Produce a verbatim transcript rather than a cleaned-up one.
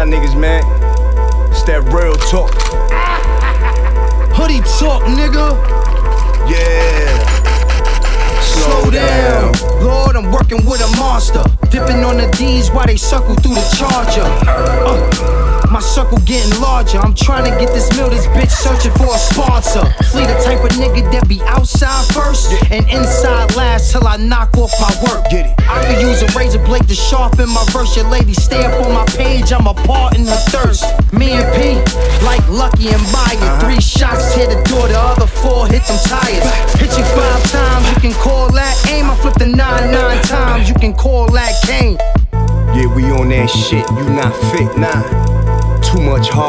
y'all niggas, man. It's that real talk. Hoodie talk, nigga. Yeah. Slow down. Lord, I'm working with a monster. Dipping on the D's while they circle through the charger. Uh, my circle getting larger. I'm trying to get this meal, this bitch searching for a sponsor. Flee the type of nigga that be outside first and inside last till I knock off my work. Get it. I could use a razor blade to sharpen my verse. Your lady stay up on my page, I'm a part in her thirst. Me and P, like Lucky and Maya. Uh-huh. Three shots tear the door, the other four hit them tires. Hit you five times, you can call that aim. I flip the nine nine times, you can call that Kane. Yeah, we on that shit. You not fit, nah. Too much hard.